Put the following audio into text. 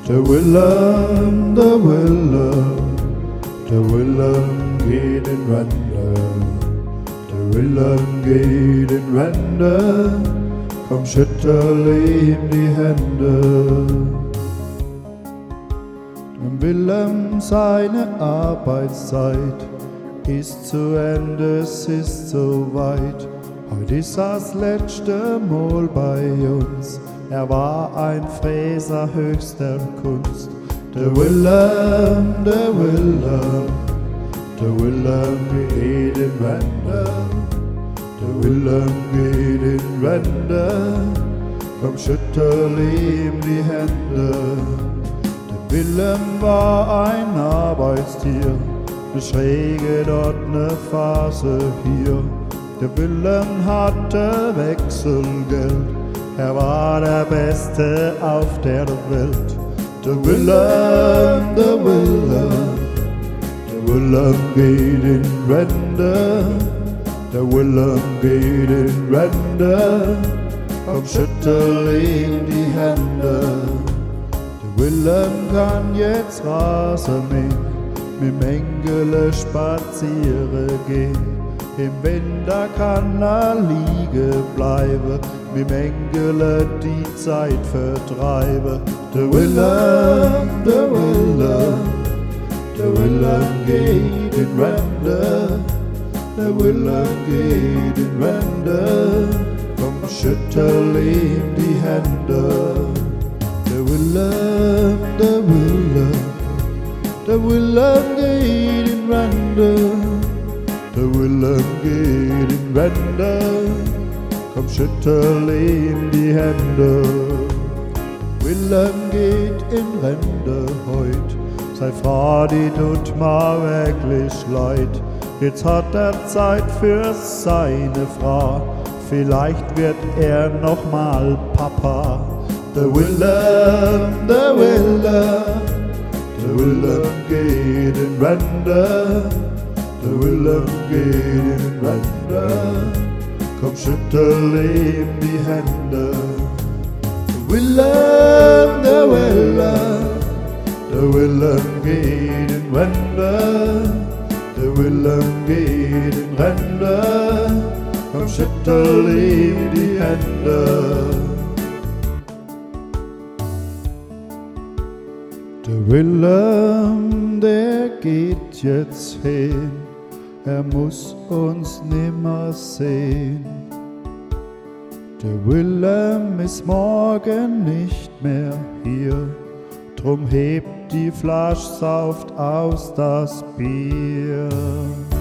Der Willem, der Willem geht in Rente. Der Willem geht in Rente. Komm, schüttel ihm die Hände. Dem Willem seine Arbeitszeit ist zu Ende, es ist so weit. Heute ist das letzte Mal bei uns. Er war ein Fräser höchster Kunst. Der Willem, der Willem, der Willem geht in Rente. Der Willem geht in Rente. Komm, schüttel ihm die Hände. Der Willem war ein Arbeitstier, ne schräge dort, ne Phase hier. Der Willem hatte Wechselgeld, er war der Beste auf der Welt. Der Willem, der Willem, der Willem geht in Rente. Der Willem geht in Rente. Komm, schüttel ihm die Hände. Der Willem kann jetzt Rasen mähen, mit Mengele spazieren gehen. Im Winter kann er liegen bleiben, mit Mengele die Zeit vertreiben. Der Willem, der Willem, der Willem geht in Rente. Der Willem geht in Rente. Komm, schüttel ihm die Hände. Der Willem, der Willem, der Willem geht in Rente. Der Willem geht in Rente. Komm, schüttel ihm die Hände. Willem geht in Rente heut. Sei froh, die tut mir wirklich leid. Jetzt hat er Zeit für seine Frau. Vielleicht wird er noch mal Papa. Der Willem, der Willem, der Willem geht in Rente. Der Willem geht in Rente. Komm, schüttel ihm die Hände. Der Willem, der Willem, der Willem geht in Rente. Der Willem geht in Rente. Komm, schüttel ihm die Hände. Der Willem, der geht jetzt hin. Er muss uns nimmer sehen. Der Willem ist morgen nicht mehr hier. Drum hebt die Flasche Saft aus das Bier.